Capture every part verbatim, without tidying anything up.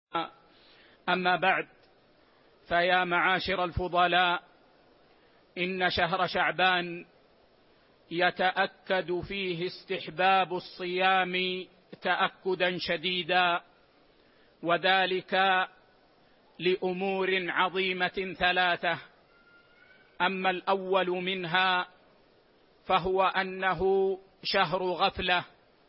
أما بعد، فيا معاشر الفضلاء، إن شهر شعبان يتأكد فيه استحباب الصيام تأكدا شديدا، وذلك لأمور عظيمة ثلاثة. أما الأول منها فهو أنه شهر غفلة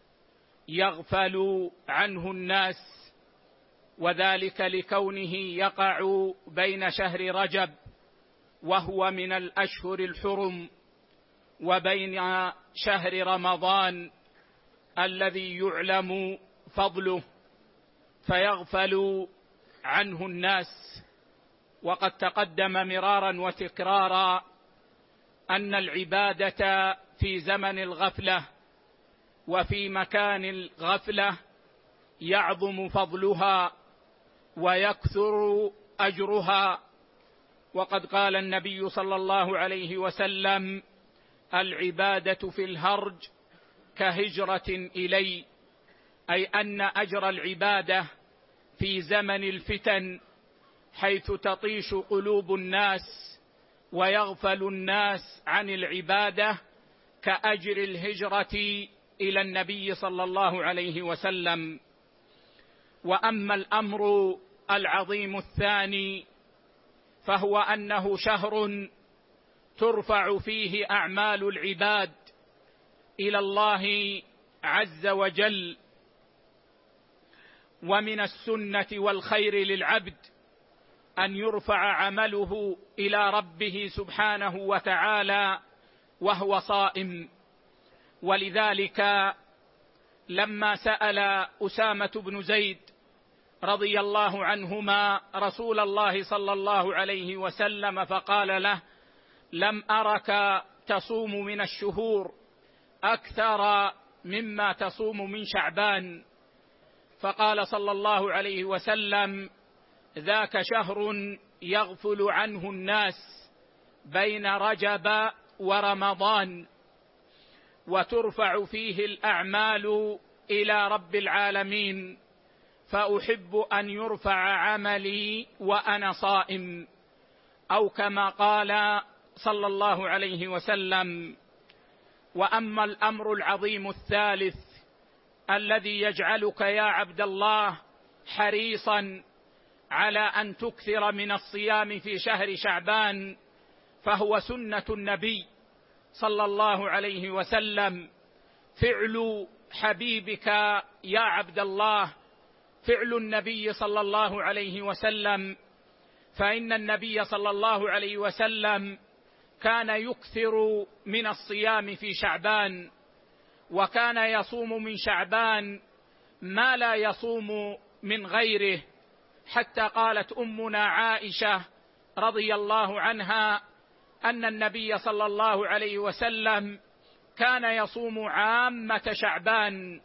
يغفل عنه الناس، وذلك لكونه يقع بين شهر رجب وهو من الأشهر الحرم وبين شهر رمضان الذي يعلم فضله، فيغفل عنه الناس. وقد تقدم مرارا وتكرارا أن العبادة في زمن الغفلة وفي مكان الغفلة يعظم فضلها ويكثر أجرها. وقد قال النبي صلى الله عليه وسلم: العبادة في الهرج كهجرة إلي، أي أن أجر العبادة في زمن الفتن حيث تطيش قلوب الناس ويغفل الناس عن العبادة كأجر الهجرة إلى النبي صلى الله عليه وسلم. وأما الأمر العظيم الثاني فهو أنه شهر ترفع فيه أعمال العباد إلى الله عز وجل، ومن السنة والخير للعبد أن يرفع عمله إلى ربه سبحانه وتعالى وهو صائم. ولذلك لما سأل أسامة بن زيد رضي الله عنهما رسول الله صلى الله عليه وسلم فقال له: لم أرك تصوم من الشهور أكثر مما تصوم من شعبان، فقال صلى الله عليه وسلم: ذاك شهر يغفل عنه الناس بين رجب ورمضان، وترفع فيه الأعمال إلى رب العالمين، فأحب أن يرفع عملي وأنا صائم، أو كما قال صلى الله عليه وسلم. وأما الأمر العظيم الثالث الذي يجعلك يا عبد الله حريصا على أن تكثر من الصيام في شهر شعبان، فهو سنة النبي صلى الله عليه وسلم، فعل حبيبك يا عبد الله، فعل النبي صلى الله عليه وسلم. فإن النبي صلى الله عليه وسلم كان يكثر من الصيام في شعبان، وكان يصوم من شعبان ما لا يصوم من غيره، حتى قالت أمنا عائشة رضي الله عنها أن النبي صلى الله عليه وسلم كان يصوم عامة شعبان،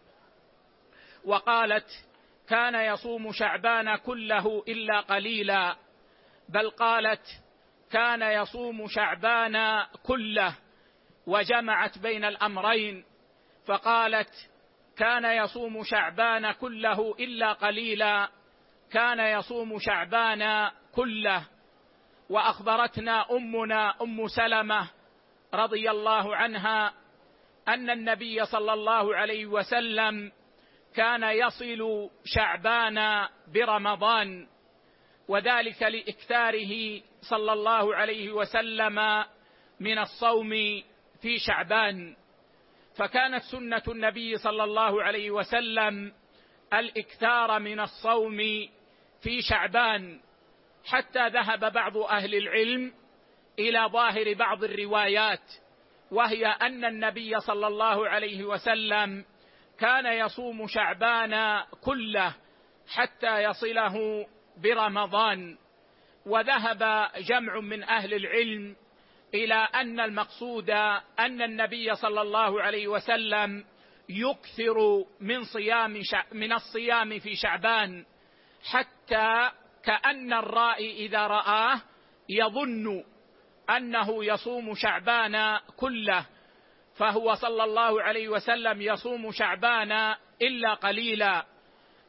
وقالت: كان يصوم شعبان كله إلا قليلا، بل قالت: كان يصوم شعبان كله، وجمعت بين الأمرين فقالت: كان يصوم شعبان كله إلا قليلا، كان يصوم شعبان كله. وأخبرتنا أمنا أم سلمة رضي الله عنها أن النبي صلى الله عليه وسلم كان يصل شعبان برمضان، وذلك لإكثاره صلى الله عليه وسلم من الصوم في شعبان. فكانت سنة النبي صلى الله عليه وسلم الإكثار من الصوم في شعبان، حتى ذهب بعض أهل العلم إلى ظاهر بعض الروايات، وهي أن النبي صلى الله عليه وسلم كان يصوم شعبان كله حتى يصله برمضان. وذهب جمع من أهل العلم إلى أن المقصود أن النبي صلى الله عليه وسلم يكثر من صيام من الصيام في شعبان، حتى كأن الرائي إذا رآه يظن أنه يصوم شعبان كله، فهو صلى الله عليه وسلم يصوم شعبان إلا قليلا.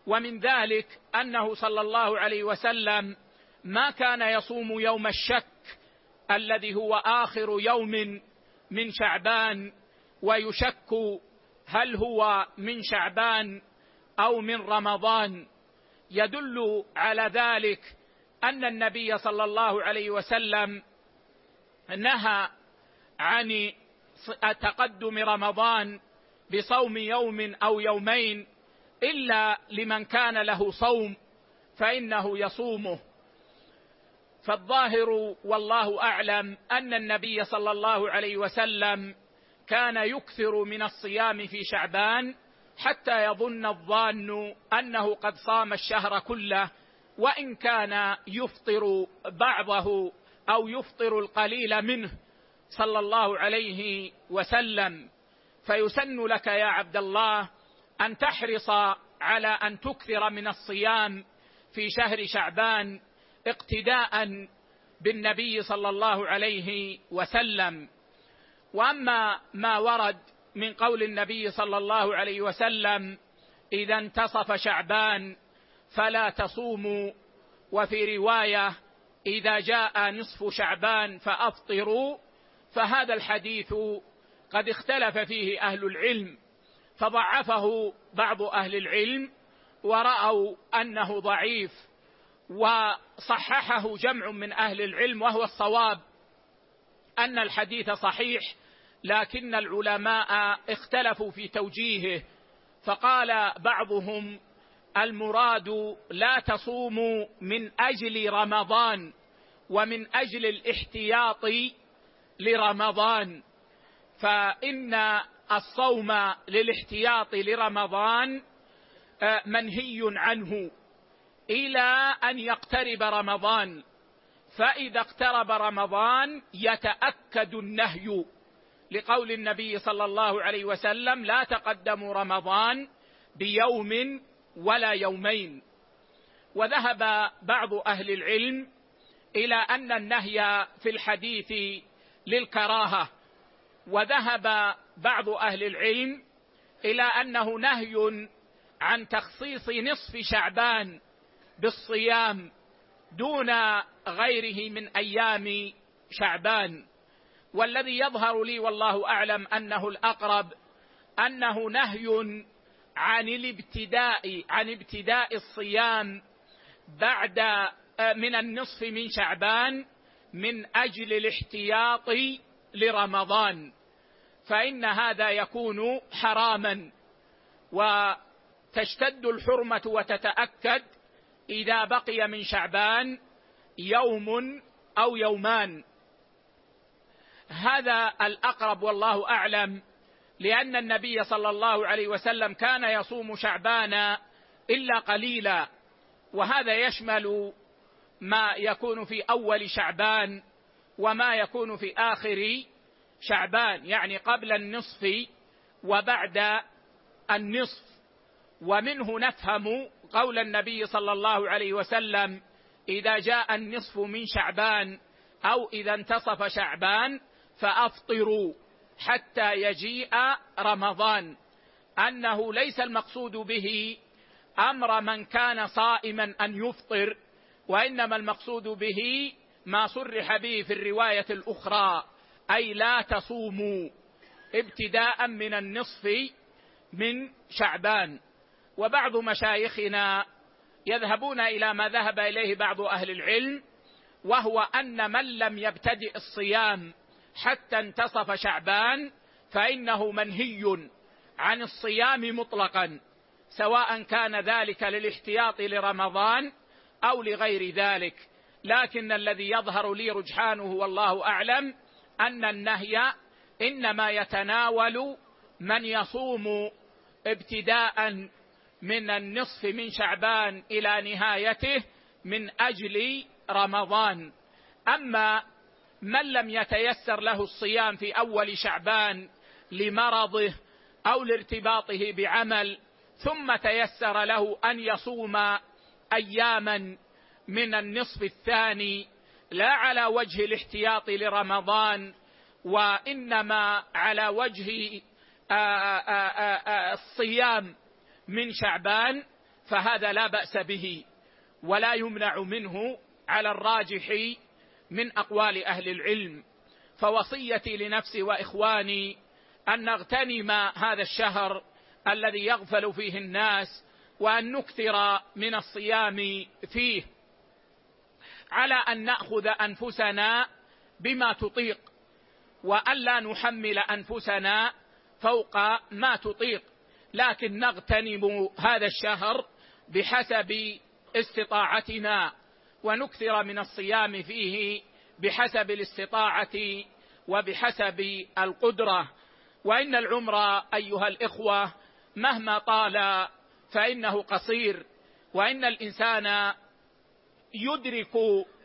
ومن ذلك أنه صلى الله عليه وسلم ما كان يصوم يوم الشك الذي هو آخر يوم من شعبان ويشك هل هو من شعبان أو من رمضان. يدل على ذلك أن النبي صلى الله عليه وسلم نهى عن تقدم رمضان بصوم يوم أو يومين إلا لمن كان له صوم فإنه يصومه. فالظاهر والله أعلم أن النبي صلى الله عليه وسلم كان يكثر من الصيام في شعبان حتى يظن الظان أنه قد صام الشهر كله، وإن كان يفطر بعضه أو يفطر القليل منه صلى الله عليه وسلم. فيسن لك يا عبد الله أن تحرص على أن تكثر من الصيام في شهر شعبان اقتداء بالنبي صلى الله عليه وسلم. وأما ما ورد من قول النبي صلى الله عليه وسلم إذا انتصف شعبان فلا تصوموا، وفي رواية إذا جاء نصف شعبان فأفطروا، فهذا الحديث قد اختلف فيه أهل العلم، فضعفه بعض أهل العلم ورأوا أنه ضعيف، وصححه جمع من أهل العلم، وهو الصواب أن الحديث صحيح، لكن العلماء اختلفوا في توجيهه. فقال بعضهم المراد لا تصوموا من أجل رمضان ومن أجل الاحتياط لرمضان، فإن الصوم للاحتياط لرمضان منهي عنه إلى أن يقترب رمضان، فإذا اقترب رمضان يتأكد النهي، لقول النبي صلى الله عليه وسلم لا تقدموا رمضان بيوم ولا يومين. وذهب بعض أهل العلم إلى أن النهي في الحديث للكراهة، وذهب بعض أهل العلم إلى أنه نهي عن تخصيص نصف شعبان بالصيام دون غيره من أيام شعبان. والذي يظهر لي والله أعلم أنه الأقرب أنه نهي عن الابتداء عن ابتداء الصيام بعد من النصف من شعبان من أجل الاحتياط لرمضان، فإن هذا يكون حراما، وتشتد الحرمة وتتأكد إذا بقي من شعبان يوم أو يومان. هذا الأقرب والله أعلم، لأن النبي صلى الله عليه وسلم كان يصوم شعبان إلا قليلا، وهذا يشمل ما يكون في أول شعبان وما يكون في آخر شعبان، يعني قبل النصف وبعد النصف. ومنه نفهم قول النبي صلى الله عليه وسلم إذا جاء النصف من شعبان أو إذا انتصف شعبان فأفطروا حتى يجيء رمضان، أنه ليس المقصود به أمر من كان صائما أن يفطر، وإنما المقصود به ما صرح به في الرواية الأخرى، أي لا تصوموا ابتداء من النصف من شعبان. وبعض مشايخنا يذهبون إلى ما ذهب إليه بعض أهل العلم، وهو أن من لم يبتدئ الصيام حتى انتصف شعبان فإنه منهي عن الصيام مطلقا، سواء كان ذلك للاحتياط لرمضان أو لغير ذلك. لكن الذي يظهر لي رجحانه والله أعلم أن النهي إنما يتناول من يصوم ابتداء من النصف من شعبان إلى نهايته من أجل رمضان. أما من لم يتيسر له الصيام في أول شعبان لمرضه أو لارتباطه بعمل، ثم تيسر له أن يصوم أياما من النصف الثاني لا على وجه الاحتياط لرمضان، وإنما على وجه الصيام من شعبان، فهذا لا بأس به ولا يمنع منه على الراجح من أقوال أهل العلم. فوصيتي لنفسي وإخواني أن نغتنم هذا الشهر الذي يغفل فيه الناس، وأن نكثر من الصيام فيه، على أن نأخذ أنفسنا بما تطيق، وألا نحمل أنفسنا فوق ما تطيق، لكن نغتنم هذا الشهر بحسب استطاعتنا، ونكثر من الصيام فيه بحسب الاستطاعة وبحسب القدرة. وإن العمر أيها الإخوة مهما طال فإنه قصير، وإن الإنسان يدرك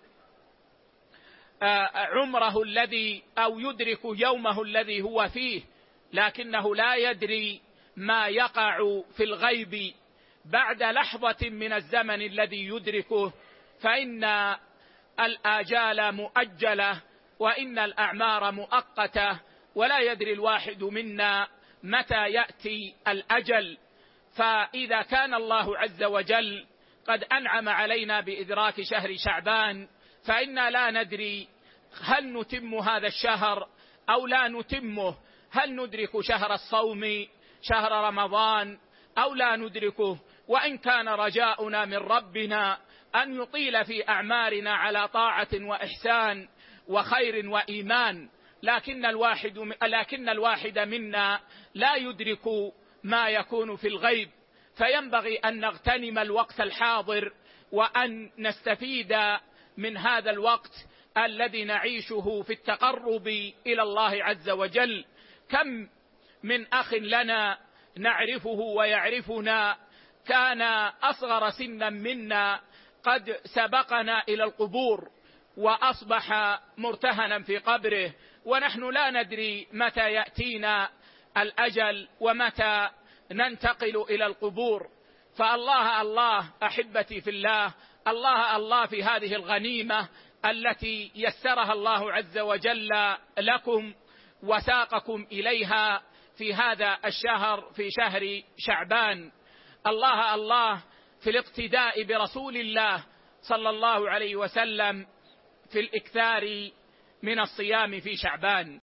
عمره الذي أو يدرك يومه الذي هو فيه، لكنه لا يدري ما يقع في الغيب بعد لحظة من الزمن الذي يدركه، فإن الآجال مؤجلة وإن الأعمار مؤقتة، ولا يدري الواحد منا متى يأتي الأجل. فإذا كان الله عز وجل قد أنعم علينا بإدراك شهر شعبان، فإنا لا ندري هل نتم هذا الشهر أو لا نتمه، هل ندرك شهر الصوم شهر رمضان أو لا ندركه. وإن كان رجاؤنا من ربنا أن يطيل في أعمارنا على طاعة وإحسان وخير وإيمان، لكن الواحد لكن الواحد منا لا يدرك ما يكون في الغيب، فينبغي أن نغتنم الوقت الحاضر وأن نستفيد من هذا الوقت الذي نعيشه في التقرب إلى الله عز وجل. كم من أخ لنا نعرفه ويعرفنا كان أصغر سنا منا قد سبقنا إلى القبور وأصبح مرتهنا في قبره، ونحن لا ندري متى يأتينا الأجل ومتى ننتقل إلى القبور. فالله الله أحبتي في الله، الله الله في هذه الغنيمة التي يسرها الله عز وجل لكم وساقكم إليها في هذا الشهر، في شهر شعبان. الله الله في الاقتداء برسول الله صلى الله عليه وسلم في الإكثار من الصيام في شعبان.